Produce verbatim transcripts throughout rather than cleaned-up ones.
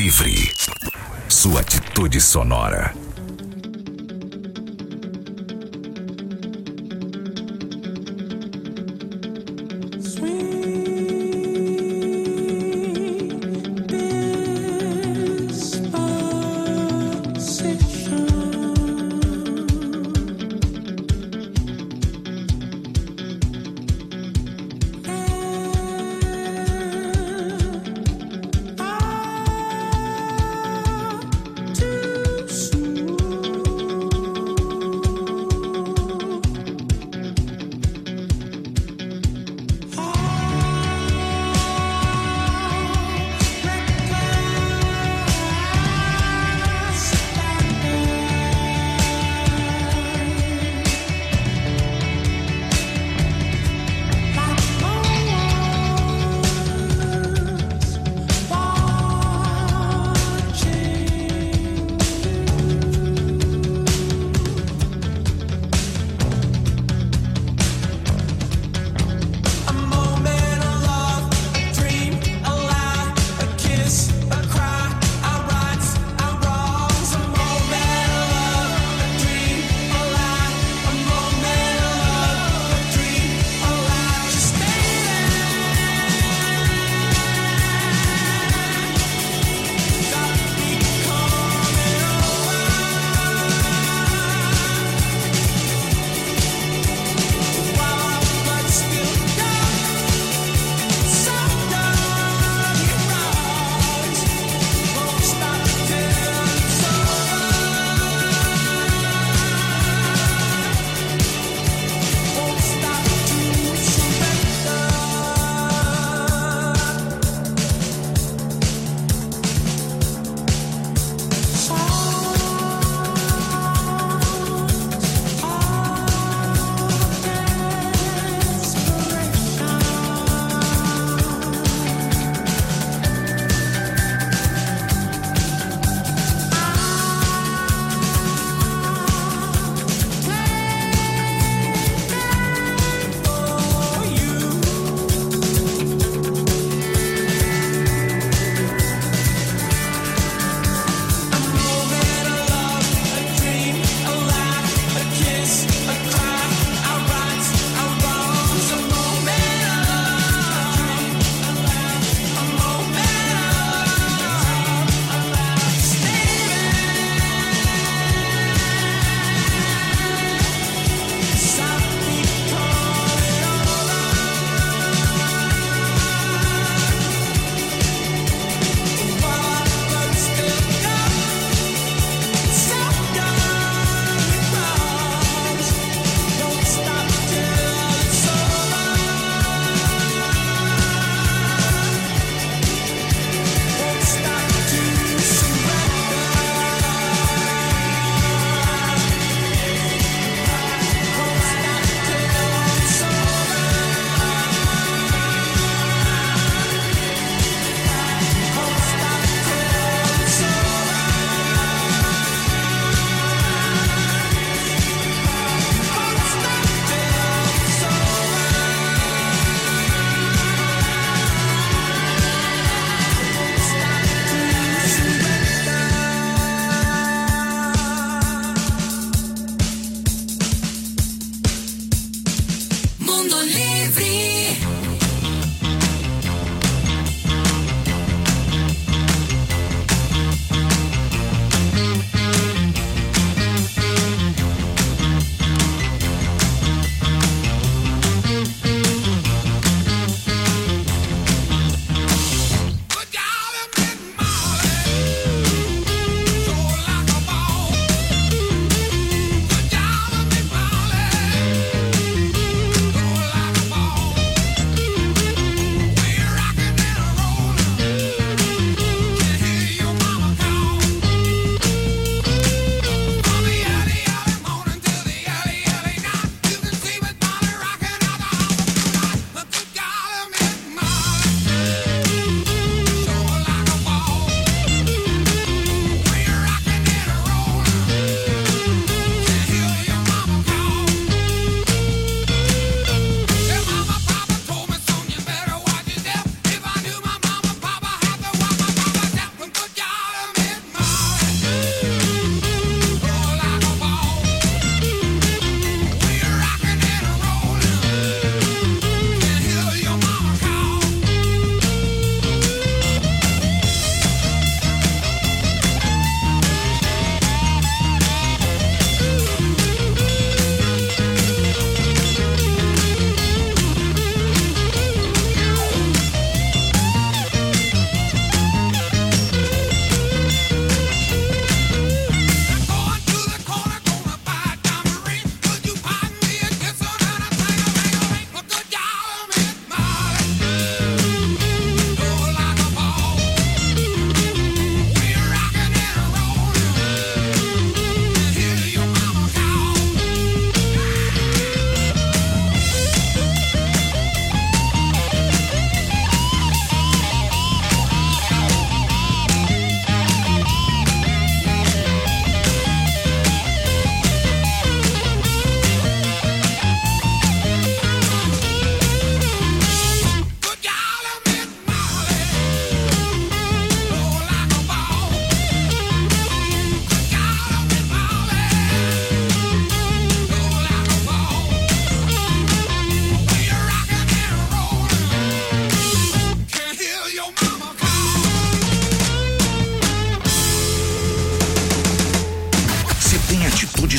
Livre. Sua atitude sonora.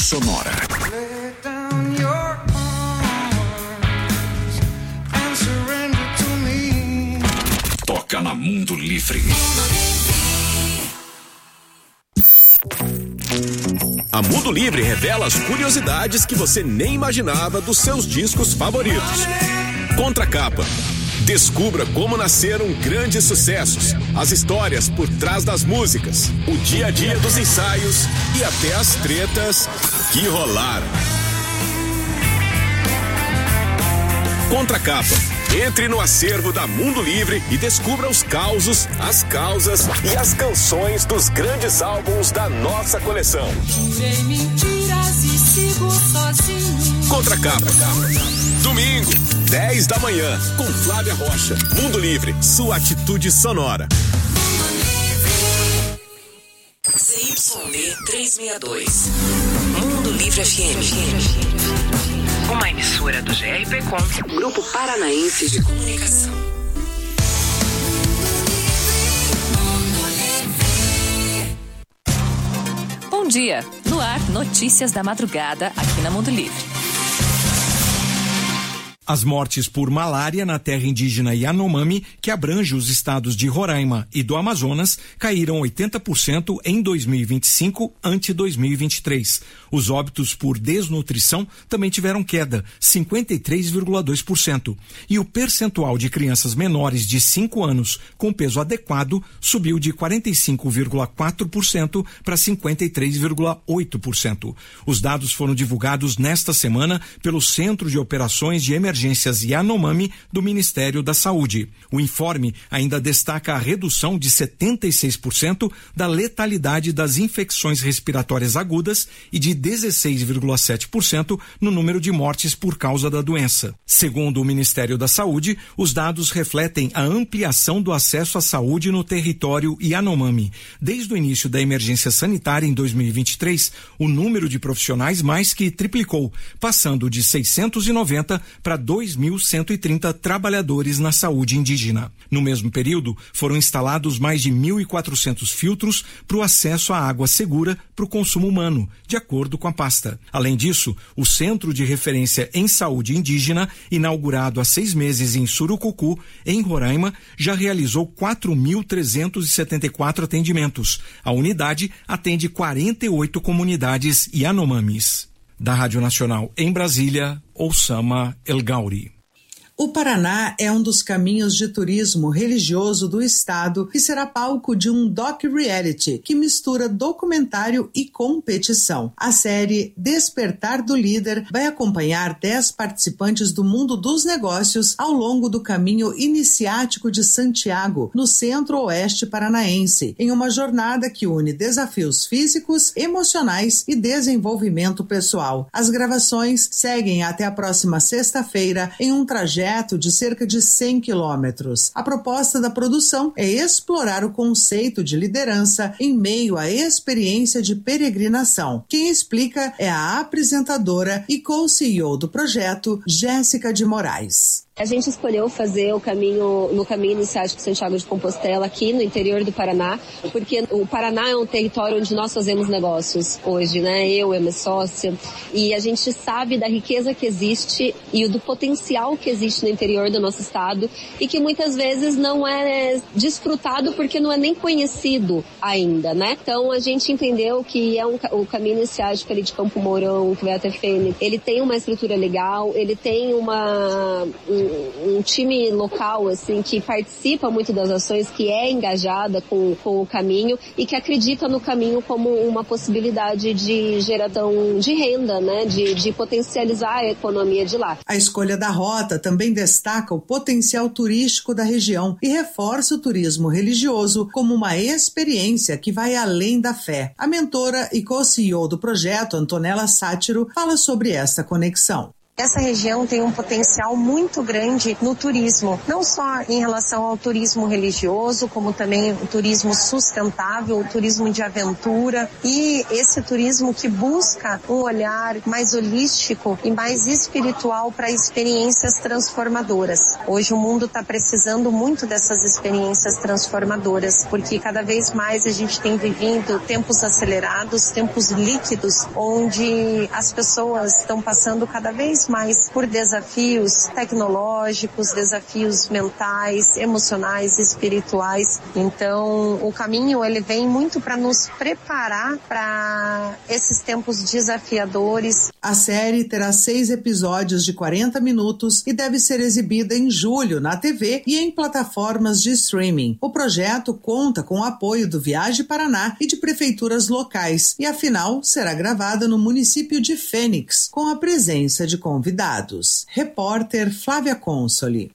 sonora. Toca na Mundo Livre. A Mundo Livre revela as curiosidades que você nem imaginava dos seus discos favoritos. Contracapa. Descubra como nasceram grandes sucessos, as histórias por trás das músicas, o dia a dia dos ensaios e até as tretas que rolaram. Contracapa. Entre no acervo da Mundo Livre e descubra os causos, as causas e as canções dos grandes álbuns da nossa coleção. Jurei mentiras e sigo sozinho. Contracapa. Domingo, dez da manhã, com Flávia Rocha. Mundo Livre, sua atitude sonora. C Y D trezentos e sessenta e dois. Mundo Livre F M. Uma emissora do G R P Com, Grupo Paranaense de Comunicação. Bom dia. No ar, notícias da madrugada aqui na Mundo Livre. As mortes por malária na terra indígena Yanomami, que abrange os estados de Roraima e do Amazonas, caíram oitenta por cento em dois mil e vinte e cinco ante dois mil e vinte e três. Os óbitos por desnutrição também tiveram queda, cinquenta e três vírgula dois por cento. E o percentual de crianças menores de cinco anos com peso adequado subiu de quarenta e cinco vírgula quatro por cento para cinquenta e três vírgula oito por cento. Os dados foram divulgados nesta semana pelo Centro de Operações de Emergência Emergências Yanomami do Ministério da Saúde. O informe ainda destaca a redução de setenta e seis por cento da letalidade das infecções respiratórias agudas e de dezesseis vírgula sete por cento no número de mortes por causa da doença. Segundo o Ministério da Saúde, os dados refletem a ampliação do acesso à saúde no território Yanomami. Desde o início da emergência sanitária em dois mil e vinte e três, o número de profissionais mais que triplicou, passando de seiscentos e noventa para dois mil cento e trinta trabalhadores na saúde indígena. No mesmo período, foram instalados mais de mil e quatrocentos filtros para o acesso à água segura para o consumo humano, de acordo com a pasta. Além disso, o Centro de Referência em Saúde Indígena, inaugurado há seis meses em Surucucu, em Roraima, já realizou quatro mil trezentos e setenta e quatro atendimentos. A unidade atende quarenta e oito comunidades Yanomamis. Da Rádio Nacional em Brasília, Oussama El Gauri. O Paraná é um dos caminhos de turismo religioso do estado e será palco de um docu-reality que mistura documentário e competição. A série Despertar do Líder vai acompanhar dez participantes do mundo dos negócios ao longo do caminho iniciático de Santiago, no centro-oeste paranaense, em uma jornada que une desafios físicos, emocionais e desenvolvimento pessoal. As gravações seguem até a próxima sexta-feira em um trajeto de cerca de cem quilômetros. A proposta da produção é explorar o conceito de liderança em meio à experiência de peregrinação. Quem explica é a apresentadora e co-C E O do projeto, Jéssica de Moraes. A gente escolheu fazer o caminho no caminho iniciático de Santiago de Compostela aqui no interior do Paraná, porque o Paraná é um território onde nós fazemos negócios hoje, né? Eu e a minha sócia, e a gente sabe da riqueza que existe e do potencial que existe no interior do nosso estado e que muitas vezes não é desfrutado porque não é nem conhecido ainda, né? Então a gente entendeu que é um, o caminho iniciático ali de Campo Mourão, que vai até Fênix, ele tem uma estrutura legal, ele tem uma um, um time local, assim, que participa muito das ações, que é engajada com, com o caminho e que acredita no caminho como uma possibilidade de geração de renda, né, de, de potencializar a economia de lá. A escolha da rota também destaca o potencial turístico da região e reforça o turismo religioso como uma experiência que vai além da fé. A mentora e co-C E O do projeto, Antonella Sátiro, fala sobre essa conexão. essa região tem um potencial muito grande no turismo, não só em relação ao turismo religioso, como também o turismo sustentável, o turismo de aventura e esse turismo que busca um olhar mais holístico e mais espiritual para experiências transformadoras. Hoje o mundo está precisando muito dessas experiências transformadoras, porque cada vez mais a gente tem vivido tempos acelerados, tempos líquidos, onde as pessoas estão passando cada vez mais por desafios tecnológicos, desafios mentais, emocionais, espirituais. Então, o caminho ele vem muito para nos preparar para esses tempos desafiadores. A série terá seis episódios de quarenta minutos e deve ser exibida em julho na T V e em plataformas de streaming. O projeto conta com o apoio do Viaje Paraná e de prefeituras locais e, afinal, será gravada no município de Fênix, com a presença de convidados. Repórter Flávia Consoli.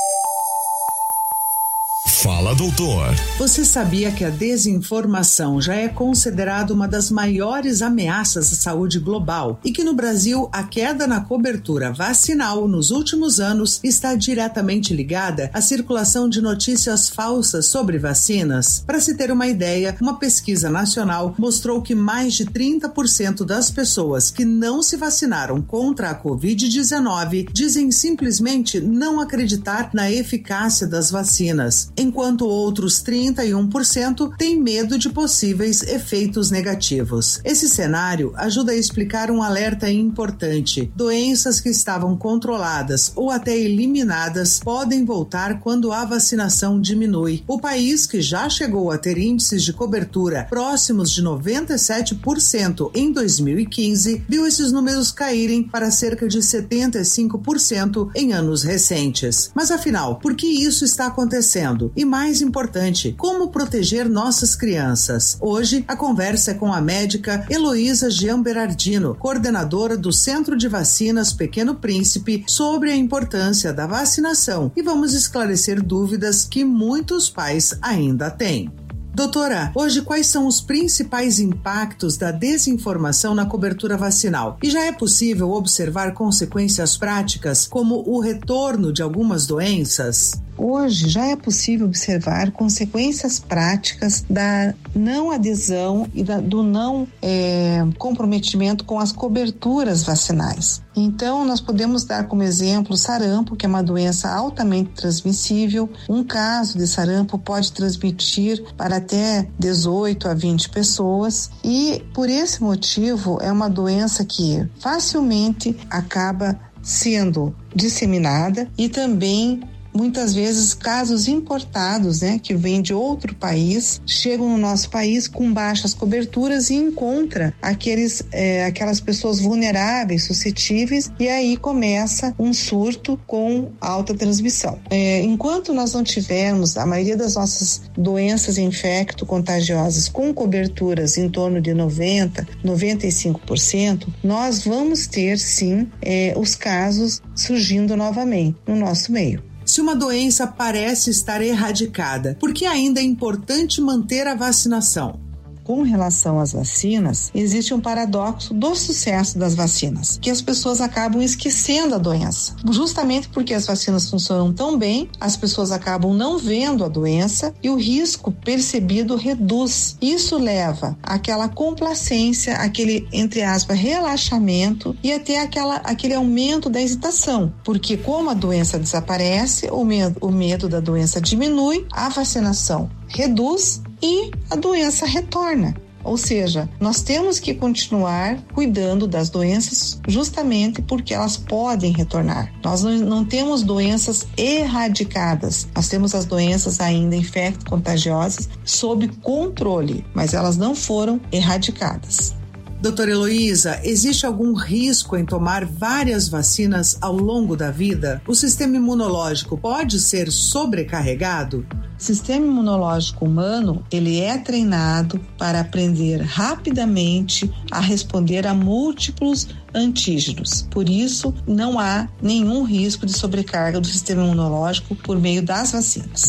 Fala, doutor. Você sabia que a desinformação já é considerada uma das maiores ameaças à saúde global e que no Brasil a queda na cobertura vacinal nos últimos anos está diretamente ligada à circulação de notícias falsas sobre vacinas? Para se ter uma ideia, uma pesquisa nacional mostrou que mais de trinta por cento das pessoas que não se vacinaram contra a covid dezenove dizem simplesmente não acreditar na eficácia das vacinas, enquanto outros trinta e um por cento têm medo de possíveis efeitos negativos. Esse cenário ajuda a explicar um alerta importante. Doenças que estavam controladas ou até eliminadas podem voltar quando a vacinação diminui. O país, que já chegou a ter índices de cobertura próximos de noventa e sete por cento em dois mil e quinze, viu esses números caírem para cerca de setenta e cinco por cento em anos recentes. Mas afinal, por que isso está acontecendo? E mais importante, como proteger nossas crianças? Hoje, a conversa é com a médica Heloísa Gianberardino, coordenadora do Centro de Vacinas Pequeno Príncipe, sobre a importância da vacinação e vamos esclarecer dúvidas que muitos pais ainda têm. Doutora, hoje quais são os principais impactos da desinformação na cobertura vacinal? E já é possível observar consequências práticas, como o retorno de algumas doenças? Hoje já é possível observar consequências práticas da não adesão e da, do não é, comprometimento com as coberturas vacinais. Então, nós podemos dar como exemplo o sarampo, que é uma doença altamente transmissível. Um caso de sarampo pode transmitir para até dezoito a vinte pessoas e, por esse motivo, é uma doença que facilmente acaba sendo disseminada e também muitas vezes casos importados, né, que vêm de outro país, chegam no nosso país com baixas coberturas e encontra aqueles, é, aquelas pessoas vulneráveis, suscetíveis, e aí começa um surto com alta transmissão. É, enquanto nós não tivermos a maioria das nossas doenças infecto-contagiosas com coberturas em torno de noventa, noventa e cinco por cento, nós vamos ter sim é, os casos surgindo novamente no nosso meio. Se uma doença parece estar erradicada, por que ainda é importante manter a vacinação? Com relação às vacinas, existe um paradoxo do sucesso das vacinas, que as pessoas acabam esquecendo a doença. Justamente porque as vacinas funcionam tão bem, as pessoas acabam não vendo a doença e o risco percebido reduz. Isso leva àquela complacência, aquele, entre aspas, relaxamento e até aquela, aquele aumento da hesitação, porque como a doença desaparece, o medo, o medo da doença diminui, a vacinação reduz e a doença retorna. Ou seja, nós temos que continuar cuidando das doenças justamente porque elas podem retornar. Nós não, não temos doenças erradicadas, nós temos as doenças ainda infecto-contagiosas sob controle, mas elas não foram erradicadas. Doutora Heloísa, existe algum risco em tomar várias vacinas ao longo da vida? O sistema imunológico pode ser sobrecarregado? O sistema imunológico humano, ele é treinado para aprender rapidamente a responder a múltiplos antígenos. Por isso, não há nenhum risco de sobrecarga do sistema imunológico por meio das vacinas.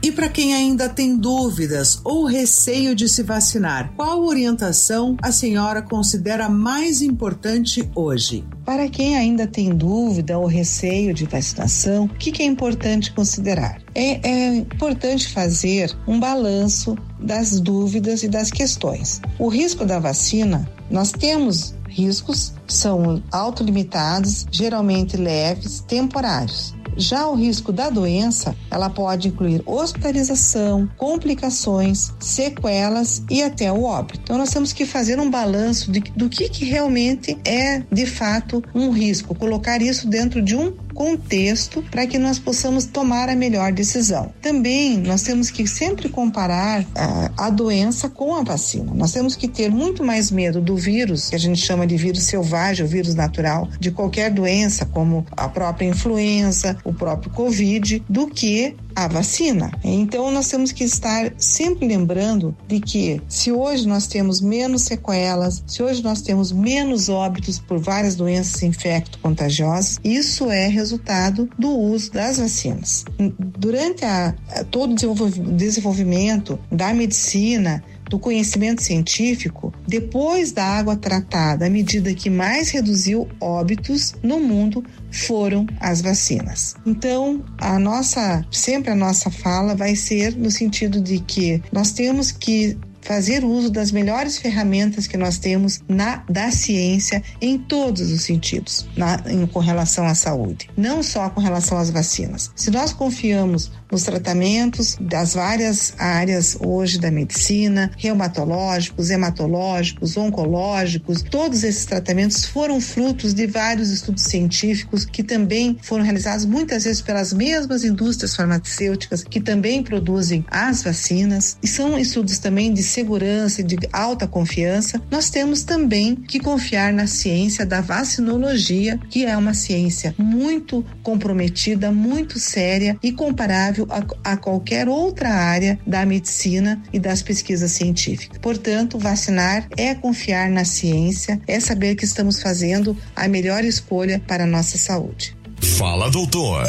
E para quem ainda tem dúvidas ou receio de se vacinar, qual orientação a senhora considera mais importante hoje? Para quem ainda tem dúvida ou receio de vacinação, o que, que é importante considerar? É, é importante fazer um balanço das dúvidas e das questões. O risco da vacina, nós temos riscos, são autolimitados, geralmente leves, temporários. Já o risco da doença, ela pode incluir hospitalização, complicações, sequelas e até o óbito. Então nós temos que fazer um balanço de, do que, que realmente é de fato um risco, colocar isso dentro de um contexto para que nós possamos tomar a melhor decisão. Também nós temos que sempre comparar a, a doença com a vacina. Nós temos que ter muito mais medo do vírus, que a gente chama de vírus selvagem, o vírus natural, de qualquer doença, como a própria influenza, o próprio Covid, do que a vacina. Então nós temos que estar sempre lembrando de que se hoje nós temos menos sequelas, se hoje nós temos menos óbitos por várias doenças infecto-contagiosas, isso é resultado do uso das vacinas. Durante a, a, todo o desenvolvimento da medicina, do conhecimento científico, depois da água tratada, a medida que mais reduziu óbitos no mundo foram as vacinas. Então, a nossa, sempre a nossa fala vai ser no sentido de que nós temos que fazer uso das melhores ferramentas que nós temos na, da ciência em todos os sentidos, na, em, com relação à saúde, não só com relação às vacinas. Se nós confiamos nos tratamentos das várias áreas hoje da medicina, reumatológicos, hematológicos, oncológicos, todos esses tratamentos foram frutos de vários estudos científicos que também foram realizados muitas vezes pelas mesmas indústrias farmacêuticas que também produzem as vacinas, e são estudos também de segurança e de alta confiança. Nós temos também que confiar na ciência da vacinologia, que é uma ciência muito comprometida, muito séria e comparável a, a qualquer outra área da medicina e das pesquisas científicas. Portanto, vacinar é confiar na ciência, é saber que estamos fazendo a melhor escolha para a nossa saúde. Fala, doutor.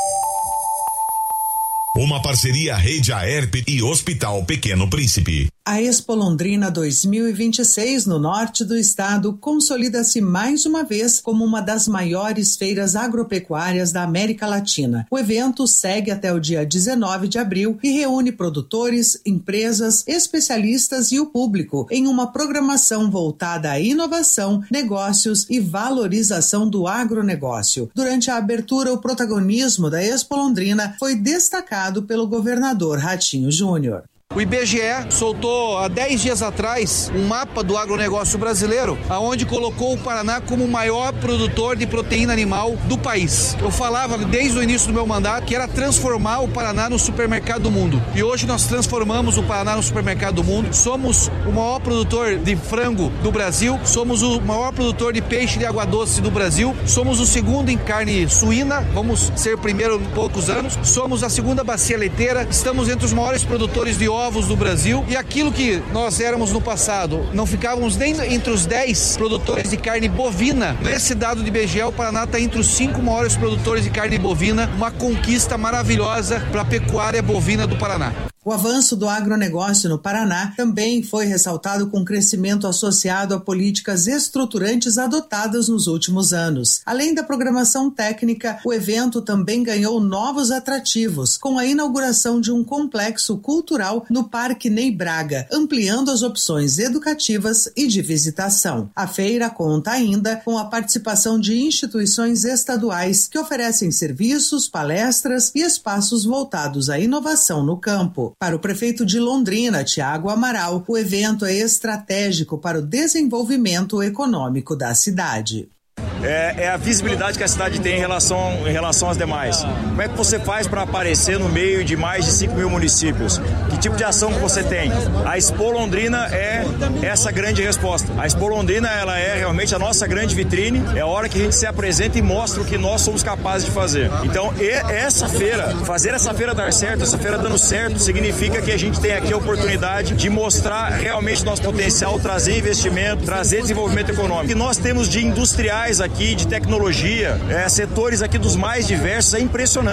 Uma parceria Rede Aerp e Hospital Pequeno Príncipe. A Expo Londrina dois mil e vinte e seis, no norte do estado, consolida-se mais uma vez como uma das maiores feiras agropecuárias da América Latina. O evento segue até o dia dezenove de abril e reúne produtores, empresas, especialistas e o público em uma programação voltada à inovação, negócios e valorização do agronegócio. Durante a abertura, o protagonismo da Expo Londrina foi destacado pelo governador Ratinho Júnior. O I B G E soltou há dez dias atrás um mapa do agronegócio brasileiro, aonde colocou o Paraná como o maior produtor de proteína animal do país. Eu falava desde o início do meu mandato que era transformar o Paraná no supermercado do mundo. E hoje nós transformamos o Paraná no supermercado do mundo. Somos o maior produtor de frango do Brasil, somos o maior produtor de peixe de água doce do Brasil, somos o segundo em carne suína, vamos ser primeiro em poucos anos, somos a segunda bacia leiteira, estamos entre os maiores produtores de ovos do Brasil, e aquilo que nós éramos no passado, não ficávamos nem entre os dez produtores de carne bovina. Nesse dado de I B G E, o Paraná está entre os cinco maiores produtores de carne bovina, uma conquista maravilhosa para a pecuária bovina do Paraná. O avanço do agronegócio no Paraná também foi ressaltado com crescimento associado a políticas estruturantes adotadas nos últimos anos. Além da programação técnica, o evento também ganhou novos atrativos, com a inauguração de um complexo cultural no Parque Ney Braga, ampliando as opções educativas e de visitação. A feira conta ainda com a participação de instituições estaduais que oferecem serviços, palestras e espaços voltados à inovação no campo. Para o prefeito de Londrina, Tiago Amaral, o evento é estratégico para o desenvolvimento econômico da cidade. É, é a visibilidade que a cidade tem em relação, em relação às demais. Como é que você faz para aparecer no meio de mais de cinco mil municípios? Que tipo de ação que você tem? A Expo Londrina é essa grande resposta. A Expo Londrina, ela é realmente a nossa grande vitrine, é a hora que a gente se apresenta e mostra o que nós somos capazes de fazer. Então, essa feira, fazer essa feira dar certo, essa feira dando certo, significa que a gente tem aqui a oportunidade de mostrar realmente nosso potencial, trazer investimento, trazer desenvolvimento econômico. O que nós temos de industriais aqui, de tecnologia, é, setores aqui dos mais diversos, é impressionante.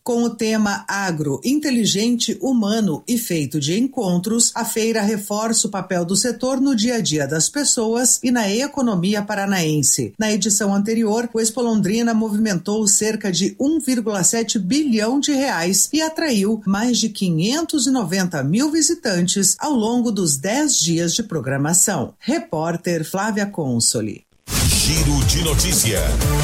Com o tema agro, inteligente, humano e feito de encontros, a feira reforça o papel do setor no dia a dia das pessoas e na economia paranaense. Na edição anterior, o Expo Londrina movimentou cerca de um vírgula sete bilhão de reais e atraiu mais de quinhentos e noventa mil visitantes ao longo dos dez dias de programação. Repórter Flávia Consoli. Giro de notícia.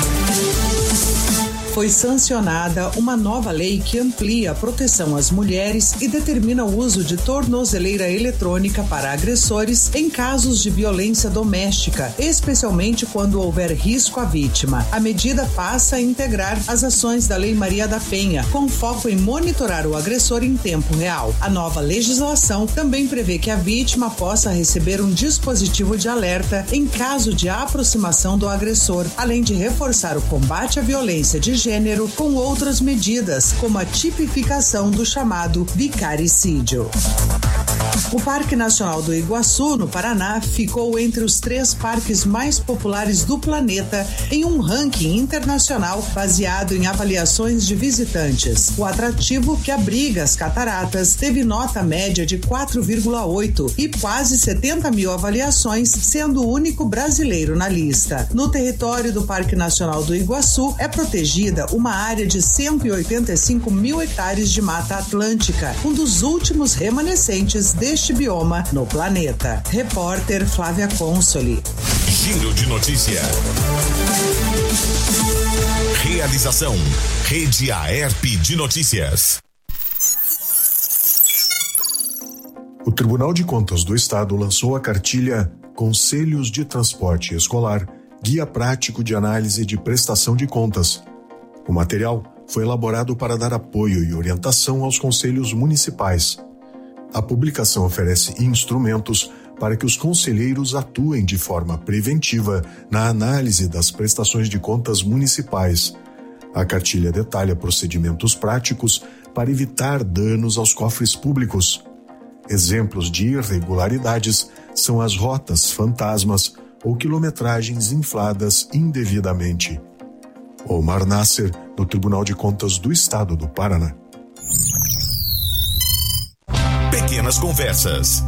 Foi sancionada uma nova lei que amplia a proteção às mulheres e determina o uso de tornozeleira eletrônica para agressores em casos de violência doméstica, especialmente quando houver risco à vítima. A medida passa a integrar as ações da Lei Maria da Penha, com foco em monitorar o agressor em tempo real. A nova legislação também prevê que a vítima possa receber um dispositivo de alerta em caso de aproximação do agressor, além de reforçar o combate à violência de gênero com outras medidas, como a tipificação do chamado vicaricídio. O Parque Nacional do Iguaçu, no Paraná, ficou entre os três parques mais populares do planeta em um ranking internacional baseado em avaliações de visitantes. O atrativo, que abriga as cataratas, teve nota média de quatro vírgula oito e quase setenta mil avaliações, sendo o único brasileiro na lista. No território do Parque Nacional do Iguaçu é protegida uma área de cento e oitenta e cinco mil hectares de Mata Atlântica, um dos últimos remanescentes deste bioma no planeta. Repórter Flávia Consoli. Giro de notícia. Realização: Rede Aerp de Notícias. O Tribunal de Contas do Estado lançou a cartilha Conselhos de Transporte Escolar, Guia Prático de Análise de Prestação de Contas. O material foi elaborado para dar apoio e orientação aos conselhos municipais. A publicação oferece instrumentos para que os conselheiros atuem de forma preventiva na análise das prestações de contas municipais. A cartilha detalha procedimentos práticos para evitar danos aos cofres públicos. Exemplos de irregularidades são as rotas fantasmas ou quilometragens infladas indevidamente. Omar Nasser, do Tribunal de Contas do Estado do Paraná. Pequenas Conversas.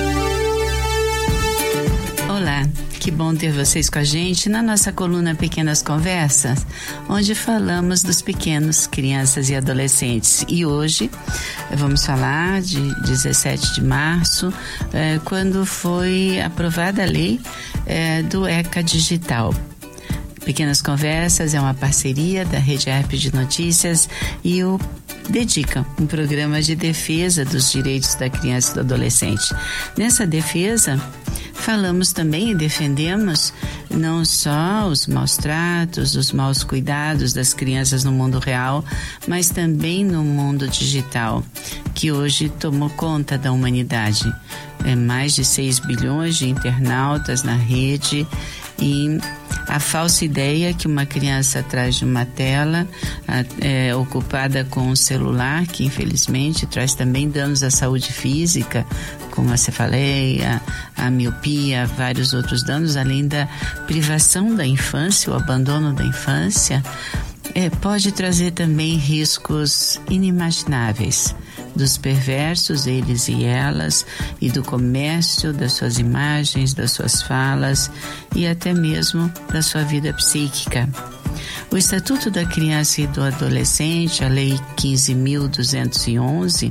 Olá, que bom ter vocês com a gente na nossa coluna Pequenas Conversas, onde falamos dos pequenos, crianças e adolescentes. E hoje vamos falar de dezessete de março, eh, quando foi aprovada a lei eh, do ECA Digital. Pequenas Conversas é uma parceria da Rede Aerp de Notícias e o Dedica, um programa de defesa dos direitos da criança e do adolescente. Nessa defesa, falamos também e defendemos não só os maus tratos, os maus cuidados das crianças no mundo real, mas também no mundo digital, que hoje tomou conta da humanidade. É mais de seis bilhões de internautas na rede e a falsa ideia que uma criança atrás de uma tela é, ocupada com um celular, que infelizmente traz também danos à saúde física, como a cefaleia, a miopia, vários outros danos, além da privação da infância, o abandono da infância, é, pode trazer também riscos inimagináveis dos perversos, eles e elas, e do comércio das suas imagens, das suas falas e até mesmo da sua vida psíquica. O Estatuto da Criança e do Adolescente, a Lei quinze mil duzentos e onze,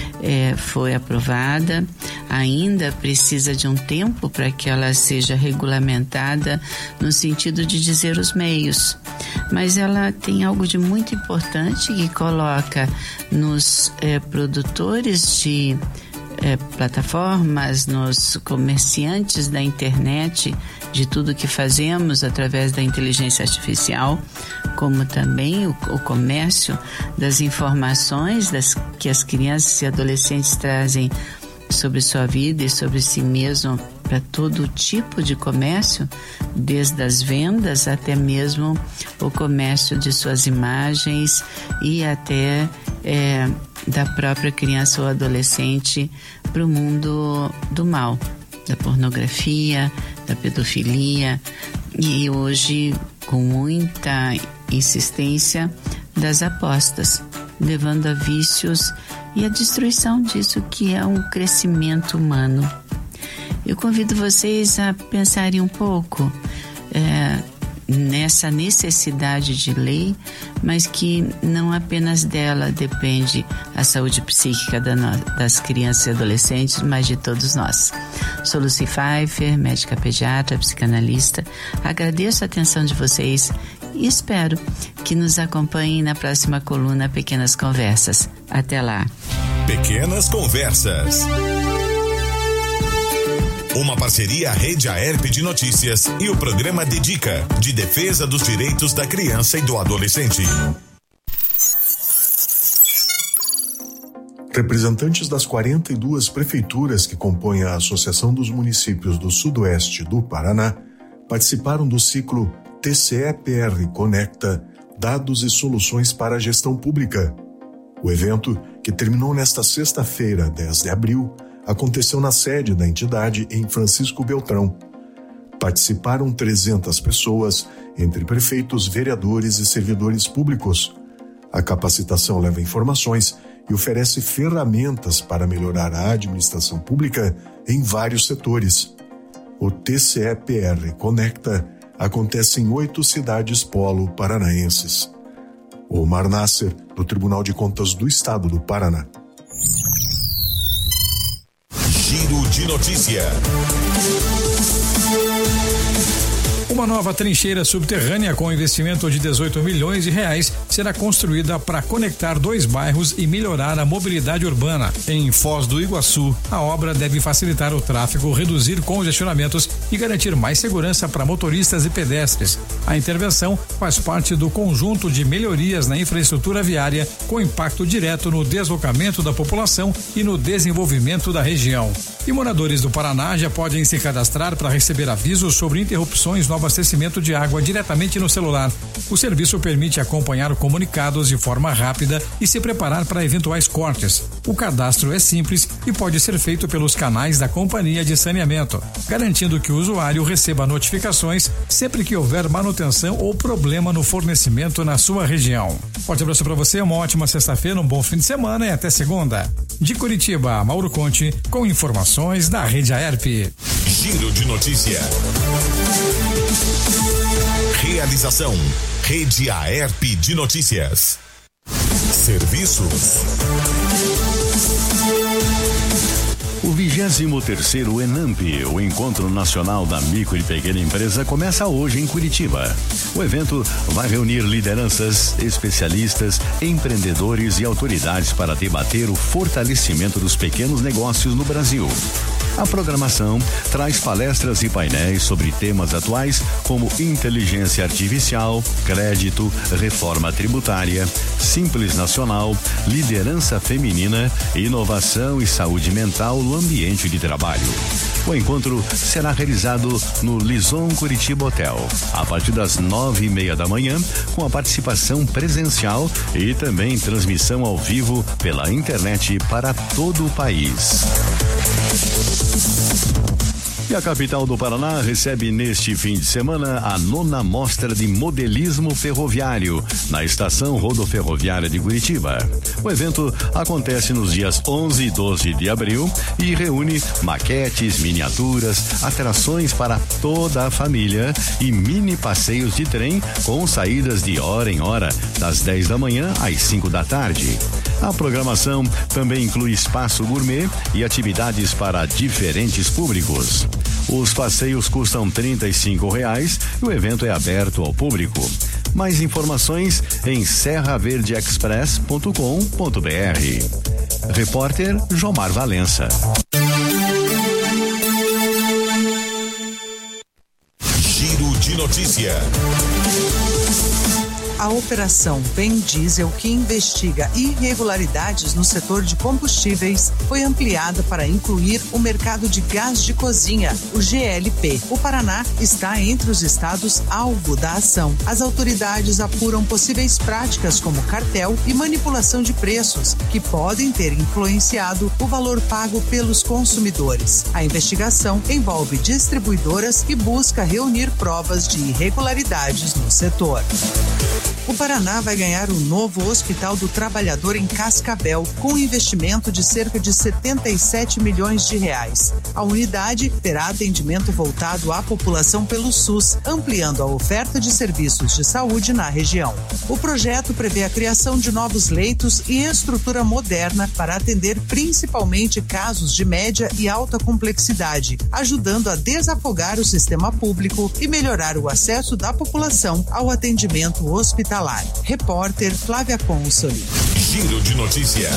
é, foi aprovada, ainda precisa de um tempo para que ela seja regulamentada no sentido de dizer os meios, mas ela tem algo de muito importante que coloca nos é, produtores de é, plataformas, nos comerciantes da internet, de tudo que fazemos através da inteligência artificial, como também o, o comércio das informações das, que as crianças e adolescentes trazem sobre sua vida e sobre si mesmo para todo tipo de comércio, desde as vendas até mesmo o comércio de suas imagens e até é, da própria criança ou adolescente para o mundo do mal, da pornografia, da pedofilia e hoje com muita insistência das apostas. levando a vícios e a destruição disso que é um crescimento humano. Eu convido vocês a pensarem um pouco é, nessa necessidade de lei, mas que não apenas dela depende a saúde psíquica da no, das crianças e adolescentes, mas de todos nós. Sou Lucy Pfeiffer, médica pediatra, psicanalista. Agradeço a atenção de vocês e espero que nos acompanhem na próxima coluna Pequenas Conversas. Até lá. Pequenas Conversas. Uma parceria Rede Aerp de Notícias e o programa Dedica, de defesa dos direitos da criança e do adolescente. Representantes das quarenta e duas prefeituras que compõem a Associação dos Municípios do Sudoeste do Paraná participaram do ciclo T C E P R Conecta Dados e Soluções para a Gestão Pública. O evento, que terminou nesta sexta-feira, dez de abril, aconteceu na sede da entidade em Francisco Beltrão. Participaram trezentas pessoas, entre prefeitos, vereadores e servidores públicos. A capacitação leva informações e oferece ferramentas para melhorar a administração pública em vários setores. O T C E P R Conecta acontece em oito cidades polo paranaenses. Omar Nasser, do Tribunal de Contas do Estado do Paraná. Giro de notícia. Uma nova trincheira subterrânea com investimento de dezoito milhões de reais será construída para conectar dois bairros e melhorar a mobilidade urbana. Em Foz do Iguaçu, a obra deve facilitar o tráfego, reduzir congestionamentos e garantir mais segurança para motoristas e pedestres. A intervenção faz parte do conjunto de melhorias na infraestrutura viária com impacto direto no deslocamento da população e no desenvolvimento da região. E moradores do Paraná já podem se cadastrar para receber avisos sobre interrupções no abastecimento de água diretamente no celular. O serviço permite acompanhar comunicados de forma rápida e se preparar para eventuais cortes. O cadastro é simples e pode ser feito pelos canais da Companhia de Saneamento, garantindo que o usuário receba notificações sempre que houver manutenção ou problema no fornecimento na sua região. Forte abraço para você, uma ótima sexta-feira, um bom fim de semana e até segunda. De Curitiba, Mauro Conte, com informações da Rede Aerp. Giro de notícia. Realização Rede Aerp de Notícias. Serviços. O vigésimo terceiro ENAMP, o Encontro Nacional da Micro e Pequena Empresa, começa hoje em Curitiba. O evento vai reunir lideranças, especialistas, empreendedores e autoridades para debater o fortalecimento dos pequenos negócios no Brasil. A programação traz palestras e painéis sobre temas atuais como inteligência artificial, crédito, reforma tributária, Simples Nacional, liderança feminina, inovação e saúde mental no ambiente de trabalho. O encontro será realizado no Lison Curitiba Hotel, a partir das nove e meia da manhã, com a participação presencial e também transmissão ao vivo pela internet para todo o país. E a capital do Paraná recebe neste fim de semana a nona mostra de modelismo ferroviário na Estação Rodoferroviária de Curitiba. O evento acontece nos dias onze e doze de abril e reúne maquetes, miniaturas, atrações para toda a família e mini passeios de trem com saídas de hora em hora, das dez da manhã às cinco da tarde. A programação também inclui espaço gourmet e atividades para diferentes públicos. Os passeios custam trinta e cinco reais e o evento é aberto ao público. Mais informações em serra verde express ponto com ponto b r. Repórter Jomar Valença. Giro de notícia. A Operação Bem Diesel, que investiga irregularidades no setor de combustíveis, foi ampliada para incluir o mercado de gás de cozinha, o G L P. O Paraná está entre os estados alvo da ação. As autoridades apuram possíveis práticas como cartel e manipulação de preços, que podem ter influenciado o valor pago pelos consumidores. A investigação envolve distribuidoras e busca reunir provas de irregularidades no setor. O Paraná vai ganhar o novo Hospital do Trabalhador em Cascavel, com um investimento de cerca de setenta e sete milhões de reais. A unidade terá atendimento voltado à população pelo SUS, ampliando a oferta de serviços de saúde na região. O projeto prevê a criação de novos leitos e estrutura moderna para atender principalmente casos de média e alta complexidade, ajudando a desafogar o sistema público e melhorar o acesso da população ao atendimento hospitalar. Repórter Flávia Consoli. Giro de notícia.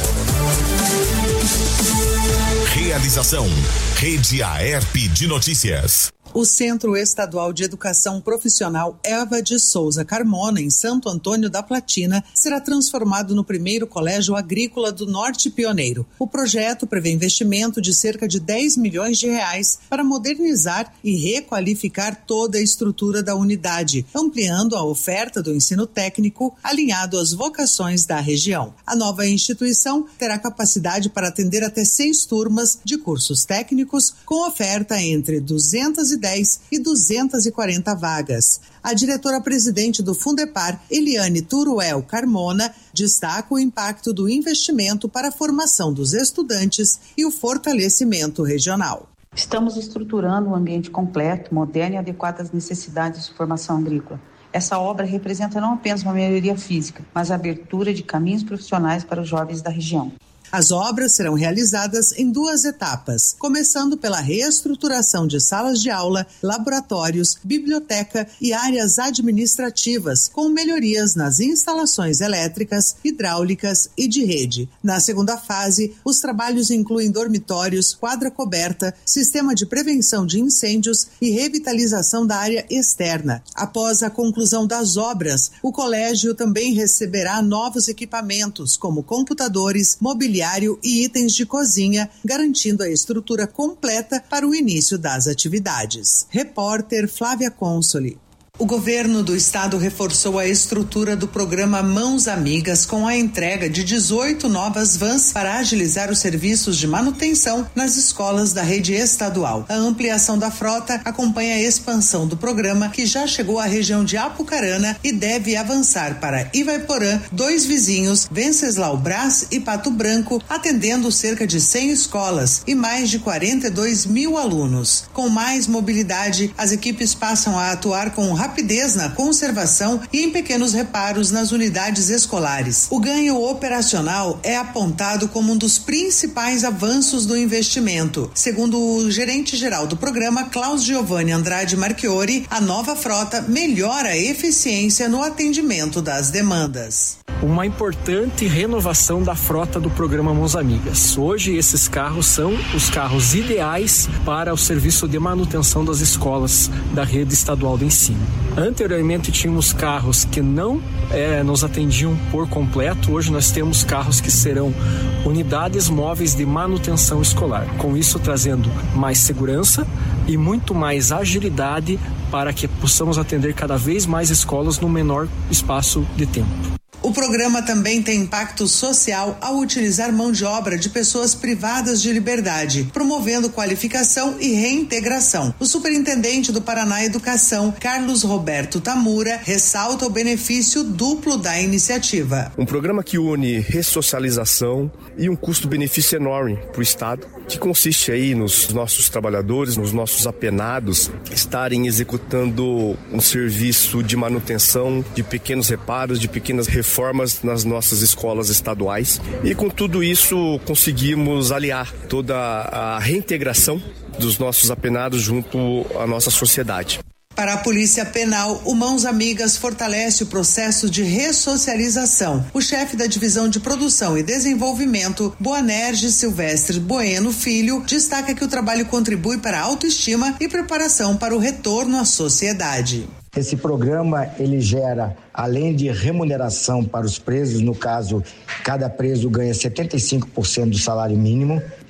Realização Rede Aerp de Notícias. O Centro Estadual de Educação Profissional Eva de Souza Carmona, em Santo Antônio da Platina, será transformado no primeiro colégio agrícola do Norte Pioneiro. O projeto prevê investimento de cerca de dez milhões de reais para modernizar e requalificar toda a estrutura da unidade, ampliando a oferta do ensino técnico alinhado às vocações da região. A nova instituição terá capacidade para atender até seis turmas de cursos técnicos, com oferta entre duzentas e dez e duzentas e quarenta vagas. A diretora-presidente do Fundepar, Eliane Turuel Carmona, destaca o impacto do investimento para a formação dos estudantes e o fortalecimento regional. Estamos estruturando um ambiente completo, moderno e adequado às necessidades de formação agrícola. Essa obra representa não apenas uma melhoria física, mas a abertura de caminhos profissionais para os jovens da região. As obras serão realizadas em duas etapas, começando pela reestruturação de salas de aula, laboratórios, biblioteca e áreas administrativas, com melhorias nas instalações elétricas, hidráulicas e de rede. Na segunda fase, os trabalhos incluem dormitórios, quadra coberta, sistema de prevenção de incêndios e revitalização da área externa. Após a conclusão das obras, o colégio também receberá novos equipamentos, como computadores, mobiliário e itens de cozinha, garantindo a estrutura completa para o início das atividades. Repórter Flávia Consoli. O governo do estado reforçou a estrutura do programa Mãos Amigas com a entrega de dezoito novas vans para agilizar os serviços de manutenção nas escolas da rede estadual. A ampliação da frota acompanha a expansão do programa, que já chegou à região de Apucarana e deve avançar para Ivaiporã, Dois Vizinhos, Venceslau Brás e Pato Branco, atendendo cerca de cem escolas e mais de quarenta e dois mil alunos. Com mais mobilidade, as equipes passam a atuar com rapidez na conservação e em pequenos reparos nas unidades escolares. O ganho operacional é apontado como um dos principais avanços do investimento. Segundo o gerente-geral do programa, Klaus Giovanni Andrade Marchiori, a nova frota melhora a eficiência no atendimento das demandas. Uma importante renovação da frota do programa Mãos Amigas. Hoje, esses carros são os carros ideais para o serviço de manutenção das escolas da rede estadual de ensino. Anteriormente, tínhamos carros que não é, nos atendiam por completo. Hoje, nós temos carros que serão unidades móveis de manutenção escolar. Com isso, trazendo mais segurança e muito mais agilidade para que possamos atender cada vez mais escolas no menor espaço de tempo. O programa também tem impacto social ao utilizar mão de obra de pessoas privadas de liberdade, promovendo qualificação e reintegração. O superintendente do Paraná Educação, Carlos Roberto Tamura, ressalta o benefício duplo da iniciativa. Um programa que une ressocialização e um custo-benefício enorme para o Estado, que consiste aí nos nossos trabalhadores, nos nossos apenados, estarem executando um serviço de manutenção, de pequenos reparos, de pequenas reformas nas nossas escolas estaduais. E com tudo isso conseguimos aliar toda a reintegração dos nossos apenados junto à nossa sociedade. Para a Polícia Penal, o Mãos Amigas fortalece o processo de ressocialização. O chefe da Divisão de Produção e Desenvolvimento, Boanerges Silvestre Bueno Filho, destaca que o trabalho contribui para a autoestima e preparação para o retorno à sociedade. Esse programa, ele gera, além de remuneração para os presos, no caso, cada preso ganha setenta e cinco por cento do salário mínimo,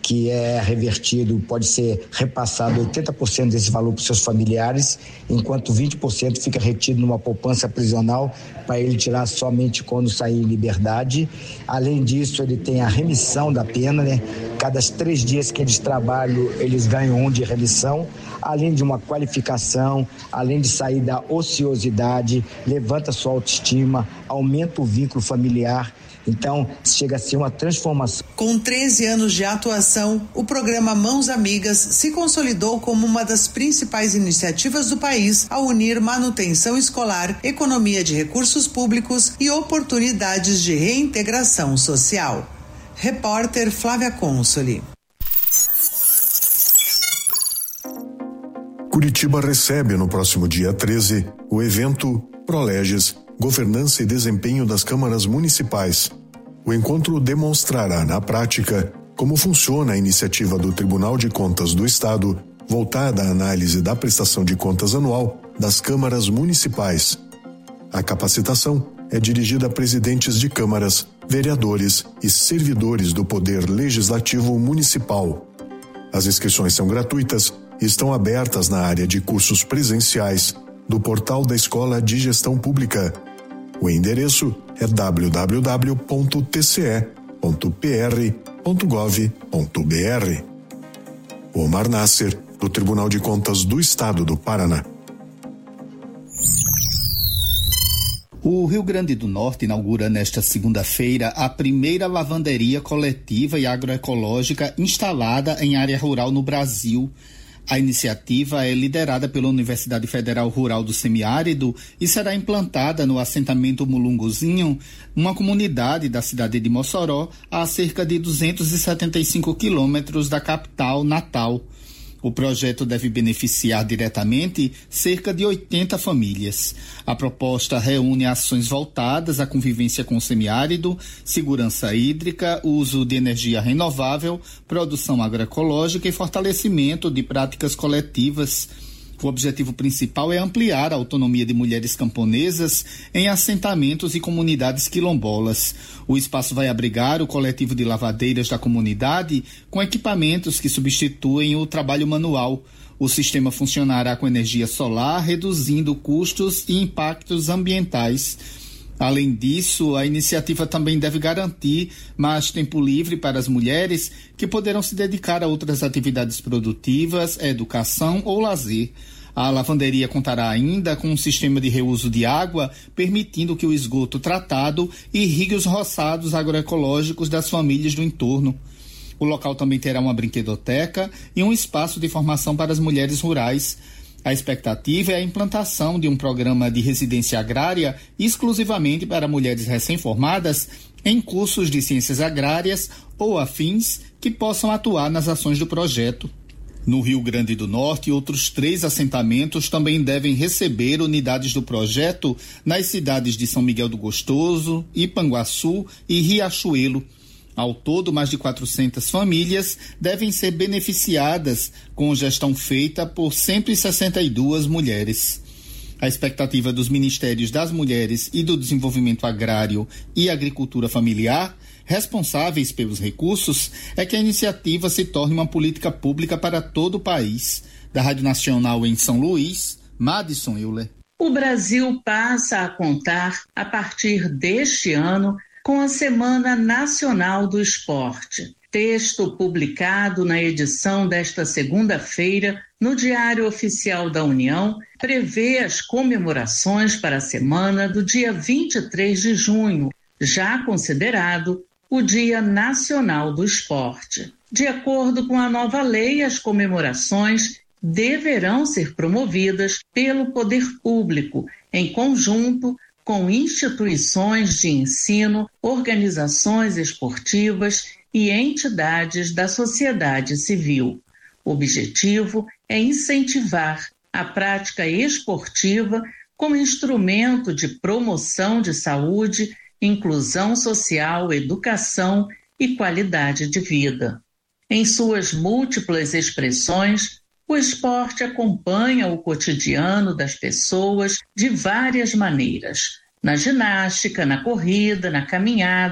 que é revertido, pode ser repassado oitenta por cento desse valor para os seus familiares, enquanto vinte por cento fica retido numa poupança prisional para ele tirar somente quando sair em liberdade. Além disso, ele tem a remissão da pena, né? Cada três dias que eles trabalham, eles ganham um de remissão, além de uma qualificação, além de sair da ociosidade, levanta sua autoestima, aumenta o vínculo familiar. Então, chega a ser uma transformação. Com treze anos de atuação, o programa Mãos Amigas se consolidou como uma das principais iniciativas do país a unir manutenção escolar, economia de recursos públicos e oportunidades de reintegração social. Repórter Flávia Consoli. Curitiba recebe no próximo dia treze o evento Proleges, Governança e Desempenho das Câmaras Municipais. O encontro demonstrará na prática como funciona a iniciativa do Tribunal de Contas do Estado voltada à análise da prestação de contas anual das câmaras municipais. A capacitação é dirigida a presidentes de câmaras, vereadores e servidores do Poder Legislativo Municipal. As inscrições são gratuitas e estão abertas na área de cursos presenciais do portal da Escola de Gestão Pública. O endereço é w w w ponto t c e ponto p r ponto gov ponto b r. Omar Nasser, do Tribunal de Contas do Estado do Paraná. O Rio Grande do Norte inaugura nesta segunda-feira a primeira lavanderia coletiva e agroecológica instalada em área rural no Brasil. A iniciativa é liderada pela Universidade Federal Rural do Semiárido e será implantada no assentamento Mulunguzinho, uma comunidade da cidade de Mossoró, a cerca de duzentos e setenta e cinco quilômetros da capital, Natal. O projeto deve beneficiar diretamente cerca de oitenta famílias. A proposta reúne ações voltadas à convivência com o semiárido, segurança hídrica, uso de energia renovável, produção agroecológica e fortalecimento de práticas coletivas. O objetivo principal é ampliar a autonomia de mulheres camponesas em assentamentos e comunidades quilombolas. O espaço vai abrigar o coletivo de lavadeiras da comunidade com equipamentos que substituem o trabalho manual. O sistema funcionará com energia solar, reduzindo custos e impactos ambientais. Além disso, a iniciativa também deve garantir mais tempo livre para as mulheres que poderão se dedicar a outras atividades produtivas, educação ou lazer. A lavanderia contará ainda com um sistema de reuso de água, permitindo que o esgoto tratado irrigue os roçados agroecológicos das famílias do entorno. O local também terá uma brinquedoteca e um espaço de formação para as mulheres rurais. A expectativa é a implantação de um programa de residência agrária exclusivamente para mulheres recém-formadas em cursos de ciências agrárias ou afins que possam atuar nas ações do projeto. No Rio Grande do Norte, outros três assentamentos também devem receber unidades do projeto nas cidades de São Miguel do Gostoso, Ipanguaçu e Riachuelo. Ao todo, mais de quatrocentas famílias devem ser beneficiadas com gestão feita por cento e sessenta e duas mulheres. A expectativa dos Ministérios das Mulheres e do Desenvolvimento Agrário e Agricultura Familiar, responsáveis pelos recursos, é que a iniciativa se torne uma política pública para todo o país. Da Rádio Nacional em São Luís, Madison Euler. O Brasil passa a contar, a partir deste ano, com a Semana Nacional do Esporte. Texto publicado na edição desta segunda-feira no Diário Oficial da União prevê as comemorações para a semana do dia vinte e três de junho, já considerado o Dia Nacional do Esporte. De acordo com a nova lei, as comemorações deverão ser promovidas pelo poder público, em conjunto com instituições de ensino, organizações esportivas e entidades da sociedade civil. O objetivo é incentivar a prática esportiva como instrumento de promoção de saúde, inclusão social, educação e qualidade de vida. Em suas múltiplas expressões, o esporte acompanha o cotidiano das pessoas de várias maneiras, na ginástica, na corrida, na caminhada,